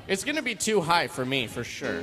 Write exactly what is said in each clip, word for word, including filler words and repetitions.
It's gonna be too high for me, for sure.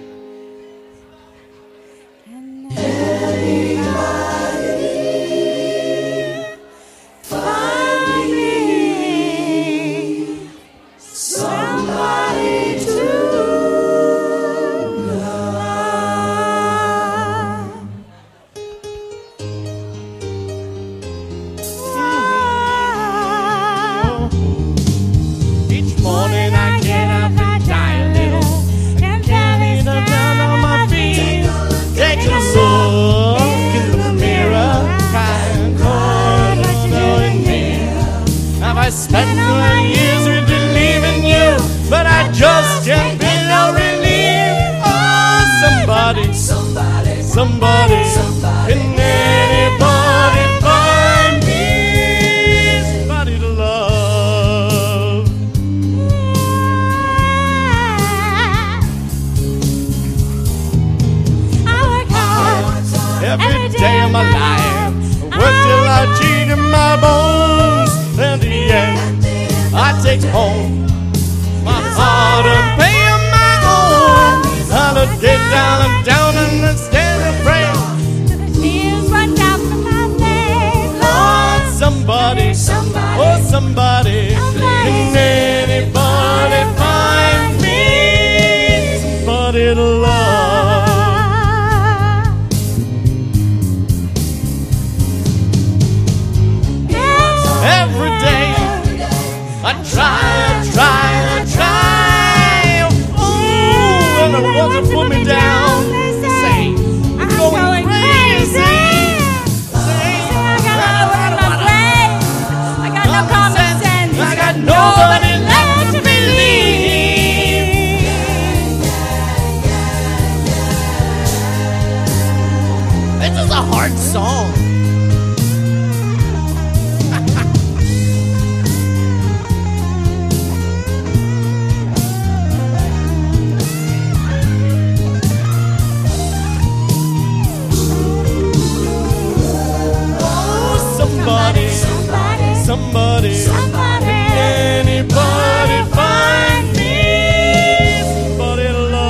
I spent my years with believing you, but I just can't feel no relief. Oh, somebody, somebody, somebody, somebody. Can anybody find me somebody to love? I work hard Every day of my life, I work till I cheat in my bones. In the end, I take home my heart and pay on my own. I'll get down and down and stand and pray. till the tears run down from my face. Oh, somebody, somebody, oh, somebody, can anybody find me somebody to love? Every day I try, I try, I try. Ooh, and I want to put me down. Say, I'm going crazy. Say, I got no word in my brain. I got no common sense. I got nobody left to believe. This is a hard song. Somebody, somebody, somebody, somebody, anybody find me somebody to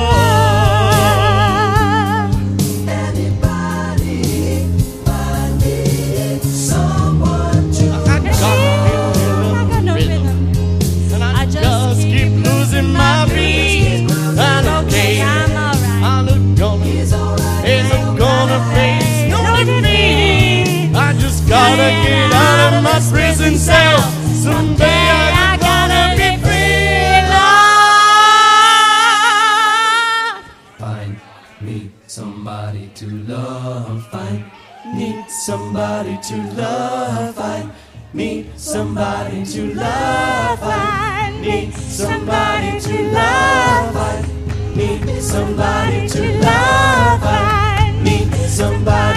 love? Anybody find me someone to love? I got no rhythm, and I just keep losing my beat. And okay, I'm alright. I'm gonna, ain't no gonna face no defeat. I just gotta get out of my prison cell. Someday I'm gonna be free, Lord. Find me somebody to love. Find me somebody to love. Find me somebody to love. Find me somebody to love. Find me somebody to love. Find me somebody.